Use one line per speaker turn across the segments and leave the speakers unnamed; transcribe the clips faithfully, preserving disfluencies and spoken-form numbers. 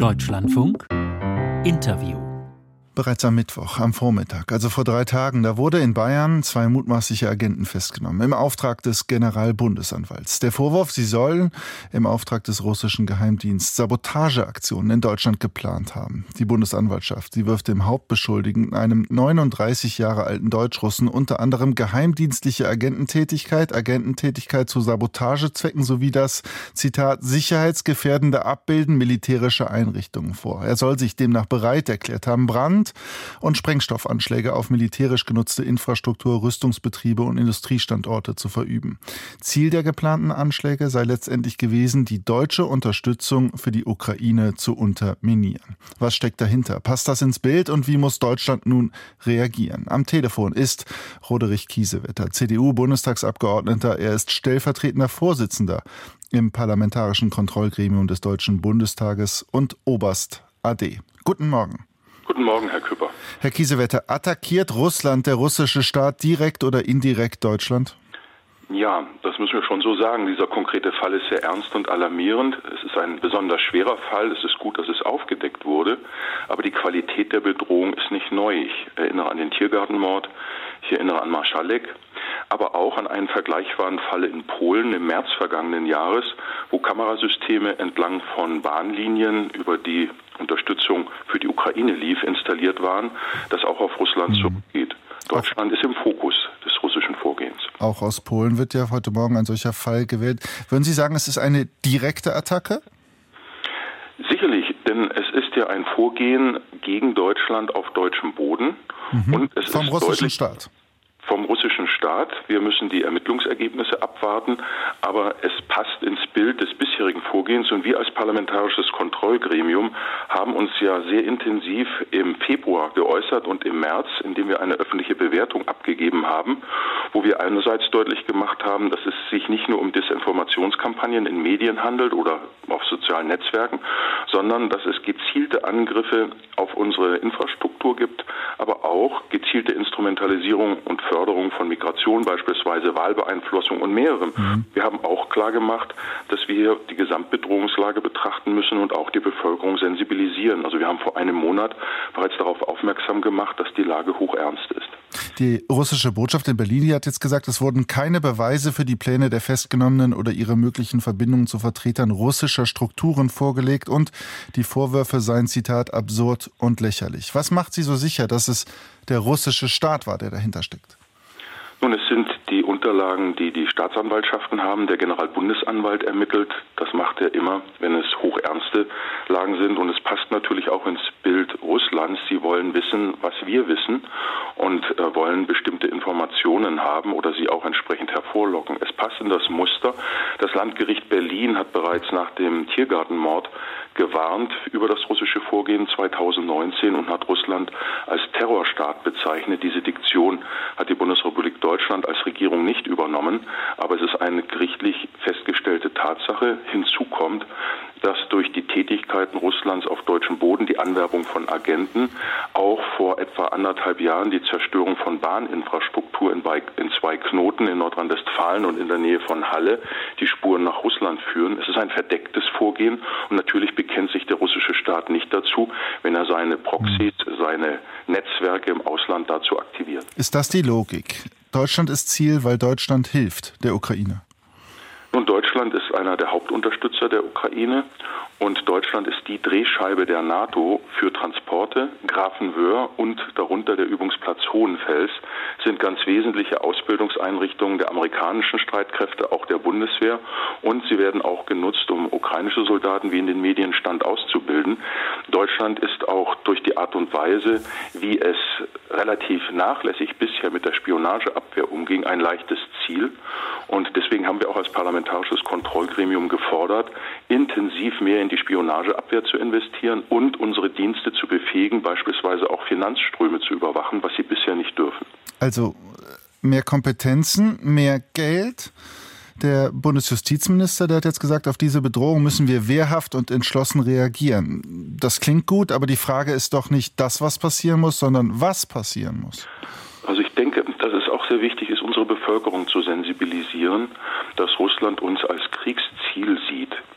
Deutschlandfunk Interview.
Bereits am Mittwoch, am Vormittag, also vor drei Tagen, da wurde in Bayern zwei mutmaßliche Agenten festgenommen, im Auftrag des Generalbundesanwalts. Der Vorwurf, sie sollen im Auftrag des russischen Geheimdienstes Sabotageaktionen in Deutschland geplant haben. Die Bundesanwaltschaft, sie wirft dem Hauptbeschuldigten, einem neununddreißig Jahre alten Deutschrussen, unter anderem geheimdienstliche Agententätigkeit, Agententätigkeit zu Sabotagezwecken sowie das, Zitat, sicherheitsgefährdende Abbilden militärischer Einrichtungen vor. Er soll sich demnach bereit erklärt haben, Brand und Sprengstoffanschläge auf militärisch genutzte Infrastruktur, Rüstungsbetriebe und Industriestandorte zu verüben. Ziel der geplanten Anschläge sei letztendlich gewesen, die deutsche Unterstützung für die Ukraine zu unterminieren. Was steckt dahinter? Passt das ins Bild und wie muss Deutschland nun reagieren? Am Telefon ist Roderich Kiesewetter, C D U-Bundestagsabgeordneter. Er ist stellvertretender Vorsitzender im Parlamentarischen Kontrollgremium des Deutschen Bundestages und Oberst A D. Guten Morgen.
Guten Morgen, Herr Küpper.
Herr Kiesewetter, attackiert Russland, der russische Staat, direkt oder indirekt Deutschland?
Ja, das müssen wir schon so sagen. Dieser konkrete Fall ist sehr ernst und alarmierend. Es ist ein besonders schwerer Fall. Es ist gut, dass es aufgedeckt wurde. Aber die Qualität der Bedrohung ist nicht neu. Ich erinnere an den Tiergartenmord, ich erinnere an Marschalek, aber auch an einen vergleichbaren Fall in Polen im März vergangenen Jahres, wo Kamerasysteme entlang von Bahnlinien, über die Unterstützung für die Ukraine lief, installiert waren, das auch auf Russland zurückgeht. Deutschland ist im Fokus des russischen Vorgehens.
Auch aus Polen wird ja heute Morgen ein solcher Fall gewählt. Würden Sie sagen, es ist eine direkte Attacke?
Sicherlich, denn es ist ja ein Vorgehen gegen Deutschland auf deutschem Boden.
Mhm.
Und es
Vom
ist
russischen
deutlich,
Staat?
Vom russischen Staat. Wir müssen die Ermittlungsergebnisse abwarten, aber es passt ins Bild des bisherigen Vorgehens und wir als Parlamentarisches Kontrollgremium haben uns ja sehr intensiv im Februar geäußert und im März, indem wir eine öffentliche Bewertung abgegeben haben, wo wir einerseits deutlich gemacht haben, dass es sich nicht nur um Desinformationskampagnen in Medien handelt oder auf sozialen Netzwerken, sondern dass es gezielte Angriffe auf unsere Infrastruktur gibt, aber auch gezielte Instrumentalisierung und Förderung von Migration, beispielsweise Wahlbeeinflussung und mehrerem. Mhm. Wir haben auch klargemacht, dass wir hier die Gesamtbedrohungslage betrachten müssen und auch die Bevölkerung sensibilisieren. Also wir haben vor einem Monat bereits darauf aufmerksam gemacht, dass die Lage hochernst ist.
Die russische Botschaft in Berlin, die hat jetzt gesagt, es wurden keine Beweise für die Pläne der Festgenommenen oder ihre möglichen Verbindungen zu Vertretern russischer Strukturen vorgelegt und die Vorwürfe seien, Zitat, absurd und lächerlich. Was macht Sie so sicher, dass es der russische Staat war, der dahinter steckt?
Nun, es sind die Unterlagen, die die Staatsanwaltschaften haben. Der Generalbundesanwalt ermittelt. Das macht er immer, wenn es hochernste Lagen sind. Und es passt natürlich auch ins Bild Russlands. Sie wollen wissen, was wir wissen und äh, wollen bestimmte Informationen haben oder sie auch entsprechend hervorlocken. Es passt in das Muster. Das Landgericht Berlin hat bereits nach dem Tiergartenmord gewarnt über das russische Vorgehen zweitausendneunzehn und hat Russland als Terrorstaat bezeichnet. Diese Diktion hat die Bundesrepublik Deutschland als Regierung nicht übernommen, aber es ist eine gerichtlich festgestellte Tatsache. Hinzu kommt, dass durch die Tätigkeiten Russlands auf deutschem Boden, die Anwerbung von Agenten, auch vor etwa anderthalb Jahren die Zerstörung von Bahninfrastruktur in, in zwei Knoten in Nordrhein-Westfalen und in der Nähe von Halle die Spuren nach Russland führen. Es ist ein verdecktes Vorgehen und natürlich bekennt sich der russische Staat nicht dazu, wenn er seine Proxys, seine Netzwerke im Ausland dazu aktiviert.
Ist das die Logik? Deutschland ist Ziel, weil Deutschland hilft der Ukraine.
Nun, Deutschland ist einer der Hauptunterstützer der Ukraine und Deutschland ist die Drehscheibe der NATO für Transporte. Grafenwöhr und darunter der Übungsplatz Hohenfels sind ganz wesentliche Ausbildungseinrichtungen der amerikanischen Streitkräfte, auch der Bundeswehr. Und sie werden auch genutzt, um ukrainische Soldaten, wie in den Medien stand, auszubilden. Deutschland ist auch durch die Art und Weise, wie es relativ nachlässig bisher mit der Spionageabwehr umging, ein leichtes Ziel. Und deswegen haben wir auch als Parlamentarisches Kontrollgremium gefordert, intensiv mehr in die Spionageabwehr zu investieren und unsere Dienste zu befähigen, beispielsweise auch Finanzströme zu überwachen, was sie bisher nicht dürfen.
Also mehr Kompetenzen, mehr Geld. Der Bundesjustizminister, der hat jetzt gesagt, auf diese Bedrohung müssen wir wehrhaft und entschlossen reagieren. Das klingt gut, aber die Frage ist doch nicht das, was passieren muss, sondern was passieren muss.
Also ich denke, dass es auch sehr wichtig ist, unsere Bevölkerung zu sensibilisieren, dass Russland uns als Kriegsziel sieht.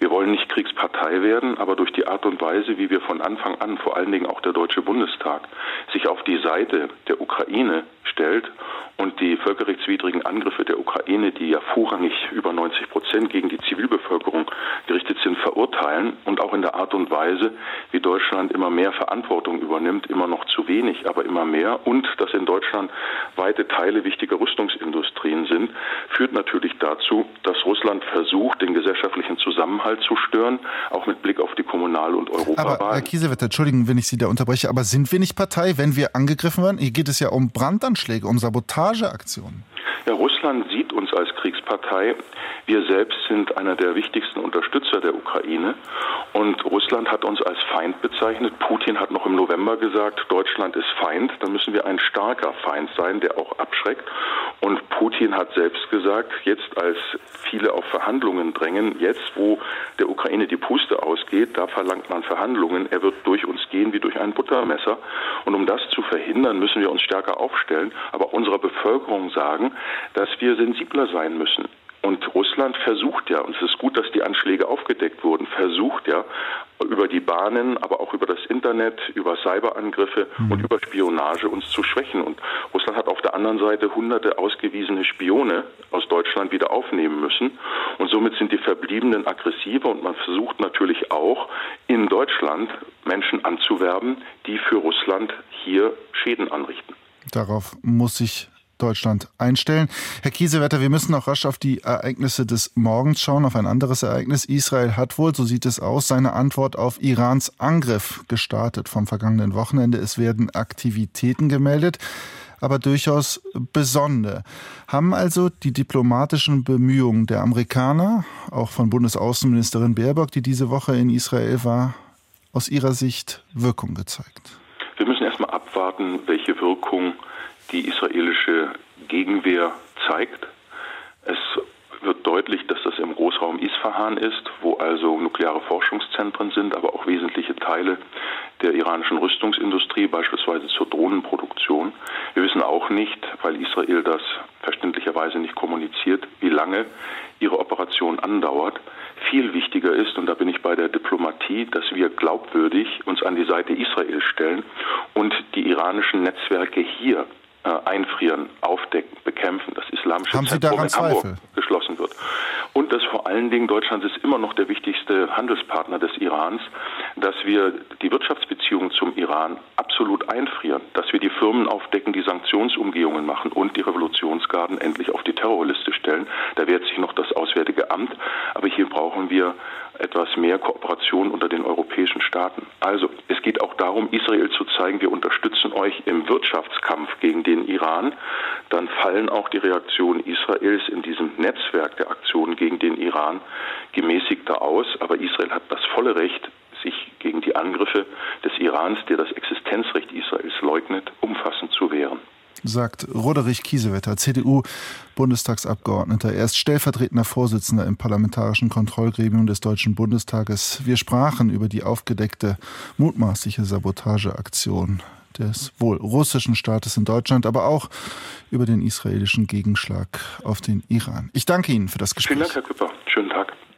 Wir wollen nicht Kriegspartei werden, aber durch die Art und Weise, wie wir von Anfang an, vor allen Dingen auch der Deutsche Bundestag, sich auf die Seite der Ukraine stellt und die völkerrechtswidrigen Angriffe der Ukraine, die ja vorrangig über neunzig Prozent gegen die Zivilbevölkerung gerichtet sind, verurteilen und auch in der Art und Weise, wie Deutschland immer mehr Verantwortung übernimmt, immer noch zu wenig, aber immer mehr, und dass in Deutschland weite Teile wichtiger Rüstungsindustrien sind, führt natürlich dazu, dass Russland versucht, den gesellschaftlichen Zusammenhalt zu stören, auch mit Blick auf die Kommunal- und Europawahlen.
Aber Herr Kiesewetter, entschuldigen, wenn ich Sie da unterbreche, aber sind wir nicht Partei, wenn wir angegriffen werden? Hier geht es ja um Brandanschläge, um Sabotageaktionen.
Ja, Russland sieht uns als Kriegspartei. Wir selbst sind einer der wichtigsten Unterstützer der Ukraine. Und Russland hat uns als Feind bezeichnet. Putin hat noch im November gesagt, Deutschland ist Feind. Dann müssen wir ein starker Feind sein, der auch abschreckt. Und Putin hat selbst gesagt, jetzt als viele auf Verhandlungen drängen, jetzt wo der Ukraine die Puste ausgeht, da verlangt man Verhandlungen. Er wird durch uns gehen wie durch ein Buttermesser. Und um das zu verhindern, müssen wir uns stärker aufstellen, aber unserer Bevölkerung sagen, dass wir sensibler sein müssen. Und Russland versucht ja, und es ist gut, dass die Anschläge aufgedeckt wurden, versucht ja über die Bahnen, aber auch über das Internet, über Cyberangriffe mhm. und über Spionage uns zu schwächen. Und Russland hat auf der anderen Seite hunderte ausgewiesene Spione aus Deutschland wieder aufnehmen müssen. Und somit sind die Verbliebenen aggressiver, und man versucht natürlich auch in Deutschland Menschen anzuwerben, die für Russland hier Schäden anrichten.
Darauf muss sich Deutschland einstellen. Herr Kiesewetter, wir müssen auch rasch auf die Ereignisse des Morgens schauen, auf ein anderes Ereignis. Israel hat wohl, so sieht es aus, seine Antwort auf Irans Angriff gestartet vom vergangenen Wochenende. Es werden Aktivitäten gemeldet, aber durchaus besondere. Haben also die diplomatischen Bemühungen der Amerikaner, auch von Bundesaußenministerin Baerbock, die diese Woche in Israel war, aus Ihrer Sicht Wirkung gezeigt?
Wir müssen erstmal abwarten, welche Wirkung die israelische Gegenwehr zeigt. Es wird deutlich, dass das im Großraum Isfahan ist, wo also nukleare Forschungszentren sind, aber auch wesentliche Teile der iranischen Rüstungsindustrie, beispielsweise zur Drohnenproduktion. Wir wissen auch nicht, weil Israel das verständlicherweise nicht kommuniziert, wie lange ihre Operation andauert. Viel wichtiger ist, und da bin ich bei der Diplomatie, dass wir glaubwürdig uns an die Seite Israels stellen und die iranischen Netzwerke hier einfrieren, aufdecken, bekämpfen, das islamische
Haben
Zentrum in Hamburg
Zweifel?
geschlossen wird. Und dass vor allen Dingen Deutschland ist immer noch der wichtigste Handelspartner des Irans, dass wir die Wirtschaftsbeziehungen zum Iran absolut einfrieren, dass wir die Firmen aufdecken, die Sanktionsumgehungen machen und die Revolutionsgarden endlich auf die Terrorliste stellen. Da wehrt sich noch das Auswärtige Amt, aber hier brauchen wir etwas mehr Kooperation unter den europäischen Staaten. Also, es geht auch darum, Israel zu zeigen, wir unterstützen euch im Wirtschaftskampf gegen den Iran. Dann fallen auch die Reaktionen Israels in diesem Netzwerk der Aktionen gegen den Iran gemäßigter aus. Aber Israel hat das volle Recht, sich gegen die Angriffe des Irans, der das Existenzrecht Israels leugnet, umfassend zu wehren.
Sagt Roderich Kiesewetter, C D U-Bundestagsabgeordneter. Er ist stellvertretender Vorsitzender im Parlamentarischen Kontrollgremium des Deutschen Bundestages. Wir sprachen über die aufgedeckte, mutmaßliche Sabotageaktion des wohl russischen Staates in Deutschland, aber auch über den israelischen Gegenschlag auf den Iran. Ich danke Ihnen für das Gespräch.
Vielen Dank, Herr Küpper. Schönen Tag.